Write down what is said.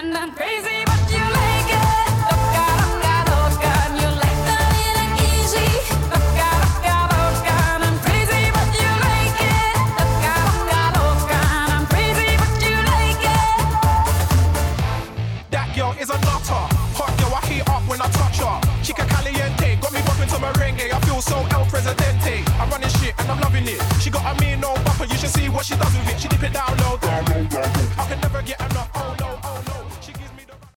And I'm crazy, but you like it. Loca, loca, loca, and you like the little easy. Loca, loca, loca, and I'm crazy, but you like it. Loca, loca, loca, and I'm crazy, but you like it. That girl is a nutter. Hot girl, I heat up when I touch her. Chica caliente, got me bumping to merengue. I feel so El Presidente. I'm running shit and I'm loving it. She got a mean old bumper, you should see what she does with it. She dip it down low.